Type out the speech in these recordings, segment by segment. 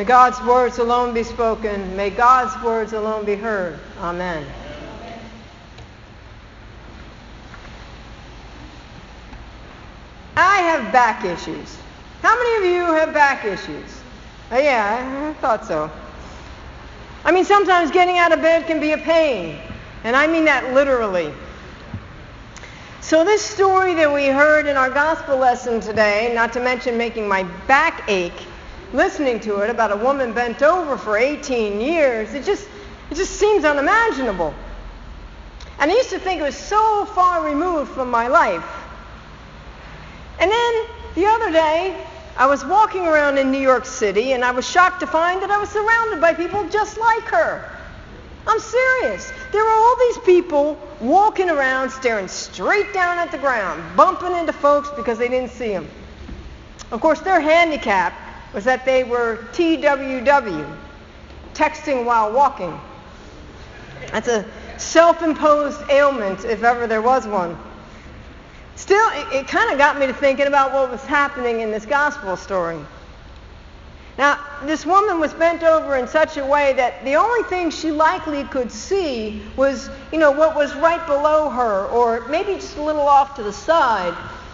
God's words alone be spoken. May God's words alone be heard. Amen. I have back issues. How many of you have back issues? Yeah, I thought so. I mean, sometimes getting out of bed can be a pain, and I mean that literally. So this story that we heard in our gospel lesson today, not to mention making my back ache listening to it, about a woman bent over for 18 years, it just seems unimaginable. And I used to think it was so far removed from my life. And then the other day, I was walking around in New York City, and I was shocked to find that I was surrounded by people just like her. I'm serious. There were all these people walking around, staring straight down at the ground, bumping into folks because they didn't see them. Of course, their handicap was that they were TWW, texting while walking. That's a self-imposed ailment, if ever there was one. Still, it kind of got me to thinking about what was happening in this gospel story. Now, this woman was bent over in such a way that the only thing she likely could see was, what was right below her, or maybe just a little off to the side.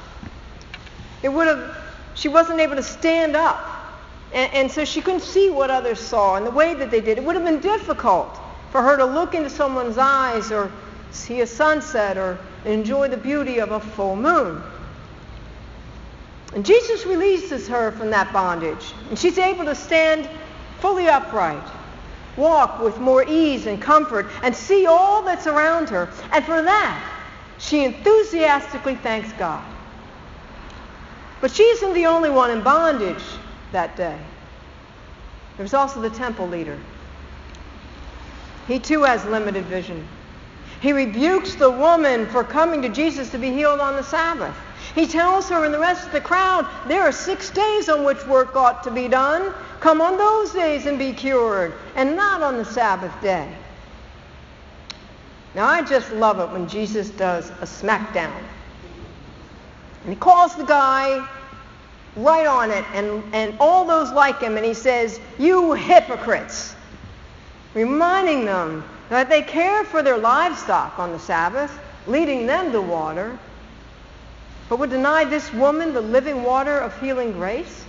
She wasn't able to stand up, and so she couldn't see what others saw and the way that they did. It would have been difficult for her to look into someone's eyes or see a sunset or enjoy the beauty of a full moon. And Jesus releases her from that bondage, and she's able to stand fully upright, walk with more ease and comfort, and see all that's around her. And for that, she enthusiastically thanks God. But she isn't the only one in bondage that day. There's also the temple leader. He too has limited vision. He rebukes the woman for coming to Jesus to be healed on the Sabbath. He tells her and the rest of the crowd, there are 6 days on which work ought to be done. Come on those days and be cured, and not on the Sabbath day. Now, I just love it when Jesus does a smackdown. And he calls the guy right on it, and all those like him, and he says, you hypocrites, reminding them that they care for their livestock on the Sabbath, leading them to water, but would deny this woman the living water of healing grace?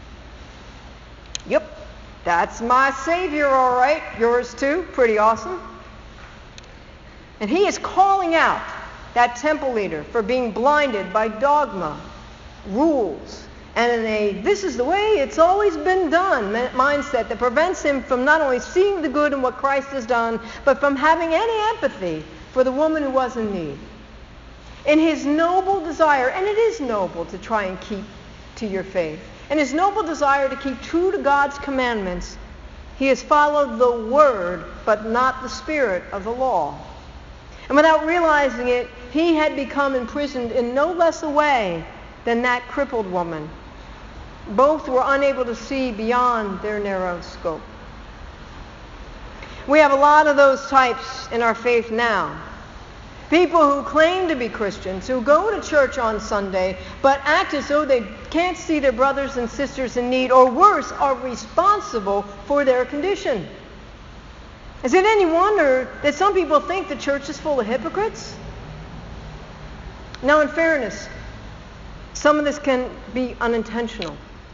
Yep, that's my Savior, all right. Yours too. Pretty awesome. And he is calling out that temple leader for being blinded by dogma, rules, and this is the way it's always been done mindset that prevents him from not only seeing the good in what Christ has done, but from having any empathy for the woman who was in need. In his noble desire, and it is noble to try and keep to your faith, and his noble desire to keep true to God's commandments, he has followed the word, but not the spirit of the law. And without realizing it, he had become imprisoned in no less a way than that crippled woman. Both were unable to see beyond their narrow scope. We have a lot of those types in our faith now. People who claim to be Christians, who go to church on Sunday, but act as though they can't see their brothers and sisters in need, or worse, are responsible for their condition. Is it any wonder that some people think the church is full of hypocrites? Now, in fairness, some of this can be unintentional.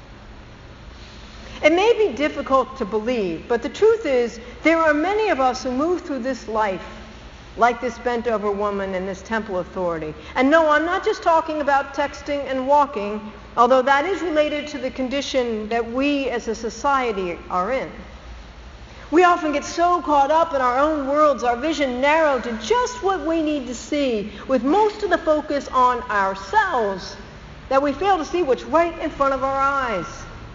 It may be difficult to believe, but the truth is there are many of us who move through this life like this bent-over woman and this temple authority. And no, I'm not just talking about texting and walking, although that is related to the condition that we as a society are in. We often get so caught up in our own worlds, our vision narrowed to just what we need to see, with most of the focus on ourselves, that we fail to see what's right in front of our eyes.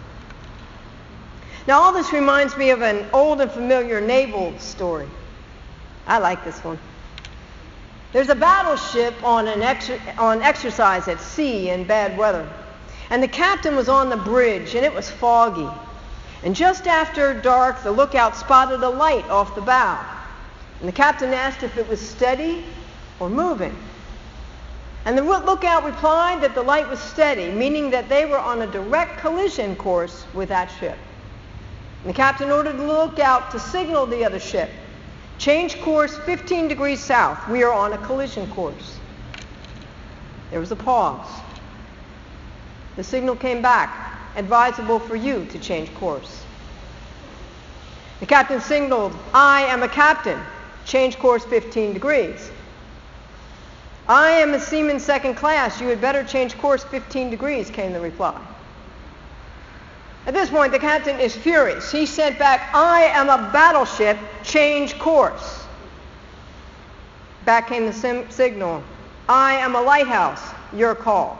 Now, all this reminds me of an old and familiar naval story. I like this one. There's a battleship on exercise at sea in bad weather. And the captain was on the bridge, and it was foggy. And just after dark, the lookout spotted a light off the bow. And the captain asked if it was steady or moving. And the lookout replied that the light was steady, meaning that they were on a direct collision course with that ship. And the captain ordered the lookout to signal the other ship. Change course 15 degrees south. We are on a collision course. There was a pause. The signal came back. Advisable for you to change course. The captain signaled, I am a captain. Change course 15 degrees. I am a seaman second class. You had better change course 15 degrees, came the reply. At this point, the captain is furious. He sent back, I am a battleship. Change course. Back came the signal. I am a lighthouse. Your call.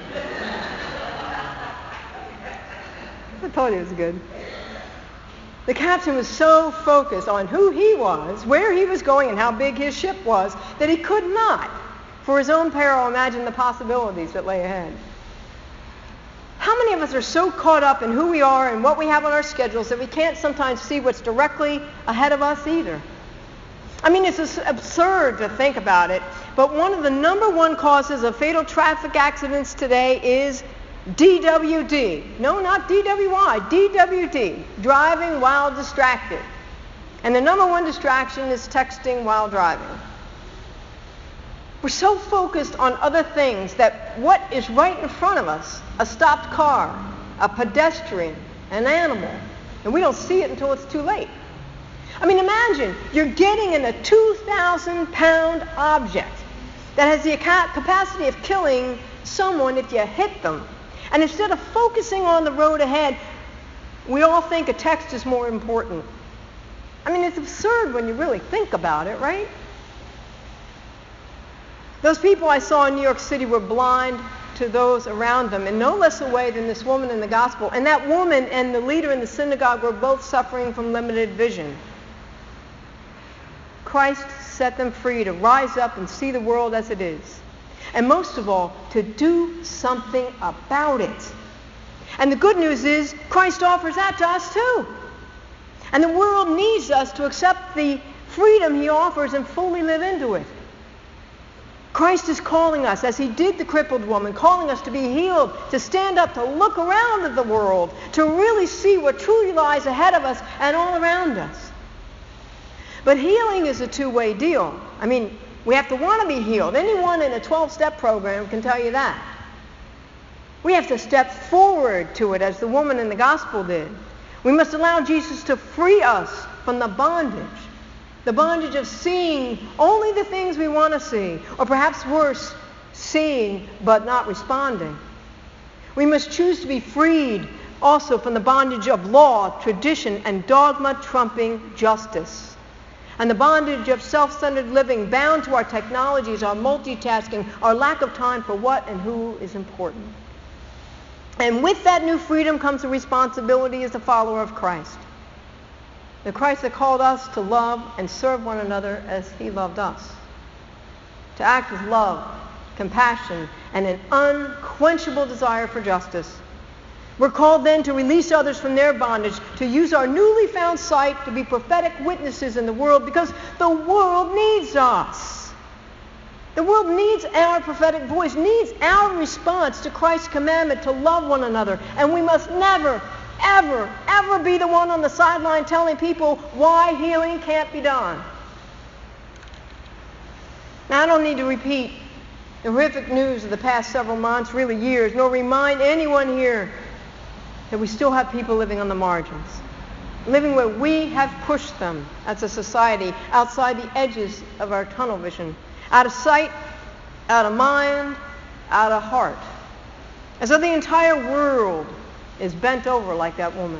I told you it was good. The captain was so focused on who he was, where he was going, and how big his ship was, that he could not, for his own peril, imagine the possibilities that lay ahead. How many of us are so caught up in who we are and what we have on our schedules that we can't sometimes see what's directly ahead of us either? I mean, it's absurd to think about it, but one of the number one causes of fatal traffic accidents today is DWD. No, not DWI, DWD, driving while distracted. And the number one distraction is texting while driving. We're so focused on other things that what is right in front of us, a stopped car, a pedestrian, an animal, and we don't see it until it's too late. I mean, imagine you're getting in a 2,000-pound object that has the capacity of killing someone if you hit them. And instead of focusing on the road ahead, we all think a text is more important. I mean, it's absurd when you really think about it, right? Those people I saw in New York City were blind to those around them in no less a way than this woman in the gospel. And that woman and the leader in the synagogue were both suffering from limited vision. Christ set them free to rise up and see the world as it is. And most of all, to do something about it. And the good news is, Christ offers that to us too. And the world needs us to accept the freedom he offers and fully live into it. Christ is calling us, as he did the crippled woman, calling us to be healed, to stand up, to look around at the world, to really see what truly lies ahead of us and all around us. But healing is a two-way deal. I mean, we have to want to be healed. Anyone in a 12-step program can tell you that. We have to step forward to it as the woman in the gospel did. We must allow Jesus to free us from the bondage of seeing only the things we want to see, or perhaps worse, seeing but not responding. We must choose to be freed also from the bondage of law, tradition, and dogma trumping justice. And the bondage of self-centered living, bound to our technologies, our multitasking, our lack of time for what and who is important. And with that new freedom comes a responsibility as a follower of Christ. The Christ that called us to love and serve one another as he loved us. To act with love, compassion, and an unquenchable desire for justice. We're called then to release others from their bondage, to use our newly found sight to be prophetic witnesses in the world, because the world needs us. The world needs our prophetic voice, needs our response to Christ's commandment to love one another. And we must never, ever, ever be the one on the sideline telling people why healing can't be done. Now, I don't need to repeat the horrific news of the past several months, really years, nor remind anyone here that we still have people living on the margins, living where we have pushed them as a society outside the edges of our tunnel vision, out of sight, out of mind, out of heart. As though the entire world is bent over like that woman.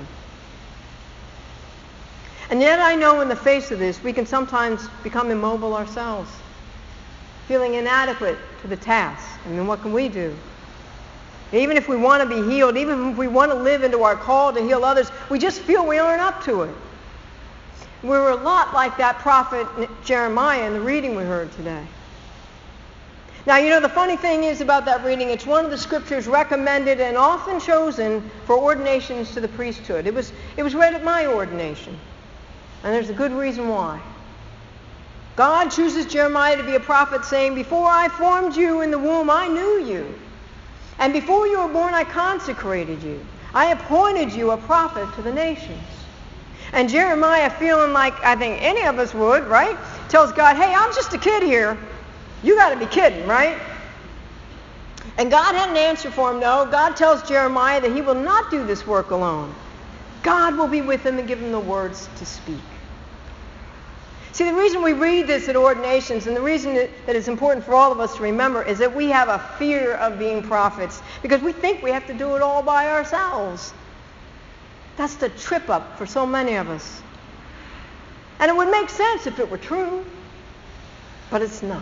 And yet I know in the face of this, we can sometimes become immobile ourselves, feeling inadequate to the task. I mean, what can we do? Even if we want to be healed, even if we want to live into our call to heal others, we just feel we aren't up to it. We're a lot like that prophet Jeremiah in the reading we heard today. Now, you know, the funny thing is about that reading, it's one of the scriptures recommended and often chosen for ordinations to the priesthood. It was read at my ordination. And there's a good reason why. God chooses Jeremiah to be a prophet, saying, "Before I formed you in the womb, I knew you. And before you were born, I consecrated you. I appointed you a prophet to the nations." And Jeremiah, feeling like I think any of us would, right, tells God, hey, I'm just a kid here. You got to be kidding, right? And God had an answer for him, though. God tells Jeremiah that he will not do this work alone. God will be with him and give him the words to speak. See, the reason we read this at ordinations and the reason that it's important for all of us to remember is that we have a fear of being prophets because we think we have to do it all by ourselves. That's the trip up for so many of us. And it would make sense if it were true, but it's not.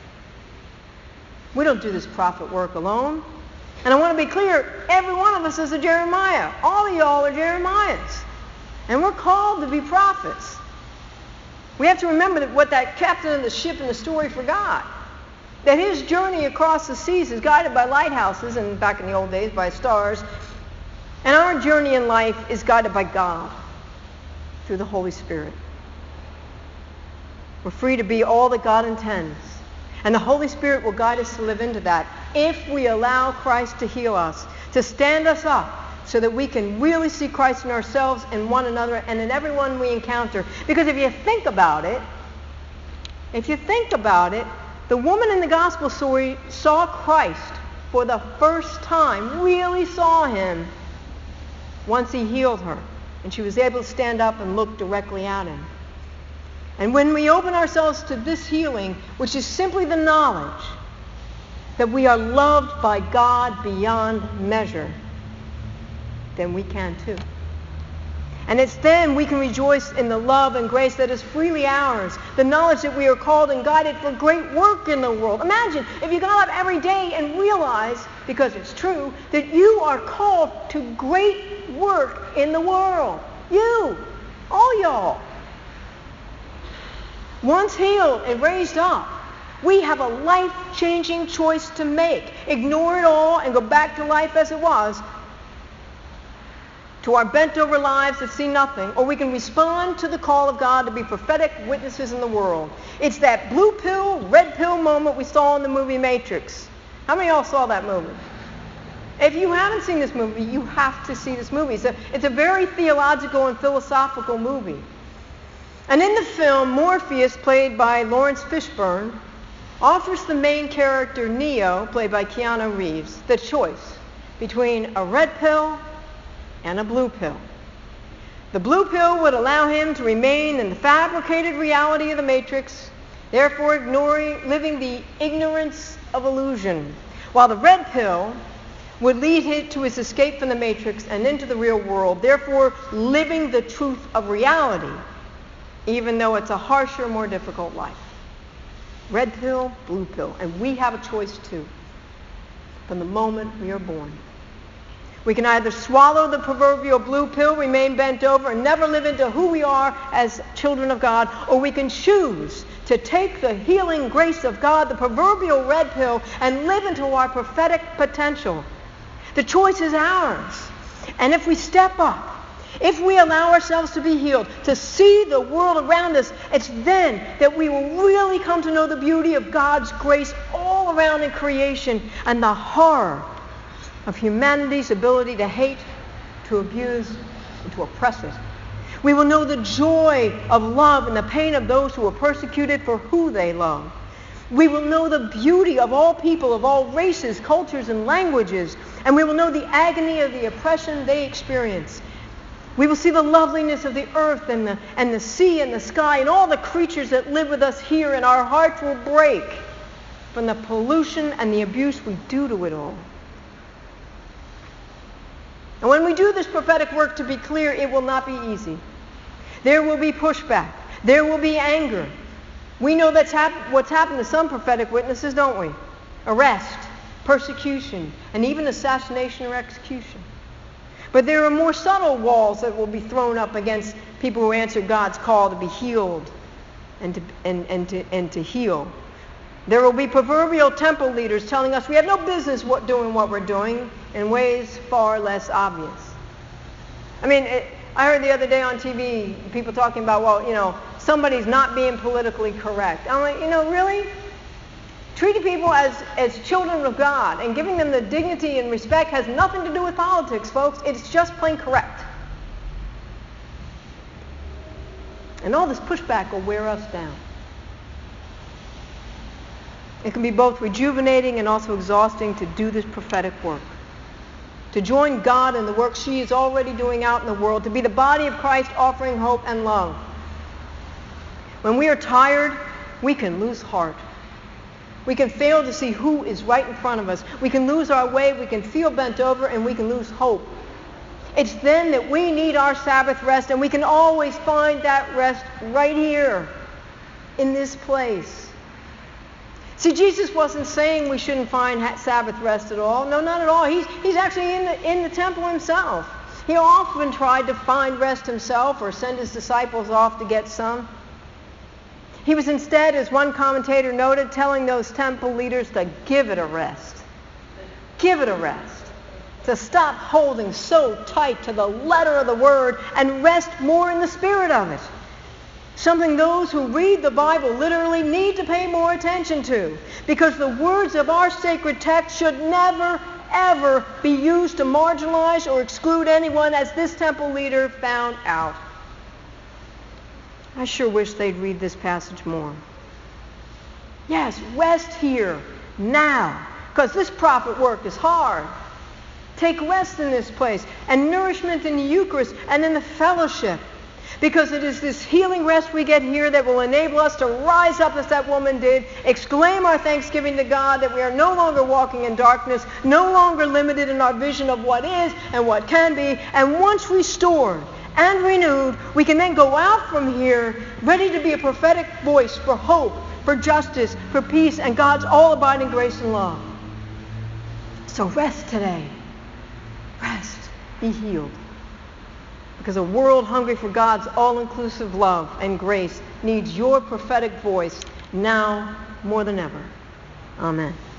We don't do this prophet work alone. And I want to be clear, every one of us is a Jeremiah. All of y'all are Jeremiahs. And we're called to be prophets. We have to remember that what that captain of the ship in the story forgot. That his journey across the seas is guided by lighthouses, and back in the old days by stars. And our journey in life is guided by God through the Holy Spirit. We're free to be all that God intends. And the Holy Spirit will guide us to live into that if we allow Christ to heal us, to stand us up so that we can really see Christ in ourselves and one another and in everyone we encounter. Because if you think about it, the woman in the gospel story saw Christ for the first time, really saw him once he healed her. And she was able to stand up and look directly at him. And when we open ourselves to this healing, which is simply the knowledge that we are loved by God beyond measure, then we can too. And it's then we can rejoice in the love and grace that is freely ours, the knowledge that we are called and guided for great work in the world. Imagine if you got up every day and realized, because it's true, that you are called to great work in the world. You, all y'all. Once healed and raised up, we have a life-changing choice to make. Ignore it all and go back to life as it was, to our bent-over lives that see nothing, or we can respond to the call of God to be prophetic witnesses in the world. It's that blue pill, red pill moment we saw in the movie Matrix. How many of y'all saw that movie? If you haven't seen this movie, you have to see this movie. It's a very theological and philosophical movie. And in the film, Morpheus, played by Lawrence Fishburne, offers the main character, Neo, played by Keanu Reeves, the choice between a red pill and a blue pill. The blue pill would allow him to remain in the fabricated reality of the Matrix, therefore living the ignorance of illusion, while the red pill would lead him to his escape from the Matrix and into the real world, therefore living the truth of reality, even though it's a harsher, more difficult life. Red pill, blue pill. And we have a choice too, from the moment we are born. We can either swallow the proverbial blue pill, remain bent over, and never live into who we are as children of God, or we can choose to take the healing grace of God, the proverbial red pill, and live into our prophetic potential. The choice is ours. And if we step up, if we allow ourselves to be healed, to see the world around us, it's then that we will really come to know the beauty of God's grace all around in creation and the horror of humanity's ability to hate, to abuse, and to oppress it. We will know the joy of love and the pain of those who are persecuted for who they love. We will know the beauty of all people, of all races, cultures, and languages, and we will know the agony of the oppression they experience. We will see the loveliness of the earth and the sea and the sky and all the creatures that live with us here, and our hearts will break from the pollution and the abuse we do to it all. And when we do this prophetic work, to be clear, it will not be easy. There will be pushback. There will be anger. We know that's what's happened to some prophetic witnesses, don't we? Arrest, persecution, and even assassination or execution. But there are more subtle walls that will be thrown up against people who answer God's call to be healed and to heal. There will be proverbial temple leaders telling us we have no business doing what we're doing in ways far less obvious. I mean, I heard the other day on TV people talking about, somebody's not being politically correct. I'm like, really? Treating people as children of God and giving them the dignity and respect has nothing to do with politics, folks. It's just plain correct. And all this pushback will wear us down. It can be both rejuvenating and also exhausting to do this prophetic work. To join God in the work she is already doing out in the world, to be the body of Christ offering hope and love. When we are tired, we can lose heart. We can fail to see who is right in front of us. We can lose our way, we can feel bent over, and we can lose hope. It's then that we need our Sabbath rest, and we can always find that rest right here, in this place. See, Jesus wasn't saying we shouldn't find Sabbath rest at all. No, not at all. He's actually in the temple himself. He often tried to find rest himself or send his disciples off to get some. He was instead, as one commentator noted, telling those temple leaders to give it a rest. Give it a rest. To stop holding so tight to the letter of the word and rest more in the spirit of it. Something those who read the Bible literally need to pay more attention to, because the words of our sacred text should never, ever be used to marginalize or exclude anyone, as this temple leader found out. I sure wish they'd read this passage more. Yes, rest here, now, because this prophet work is hard. Take rest in this place, and nourishment in the Eucharist and in the fellowship. Because it is this healing rest we get here that will enable us to rise up as that woman did, exclaim our thanksgiving to God that we are no longer walking in darkness, no longer limited in our vision of what is and what can be, and once restored and renewed, we can then go out from here ready to be a prophetic voice for hope, for justice, for peace, and God's all-abiding grace and love. So rest today. Rest. Be healed. Because a world hungry for God's all-inclusive love and grace needs your prophetic voice now more than ever. Amen.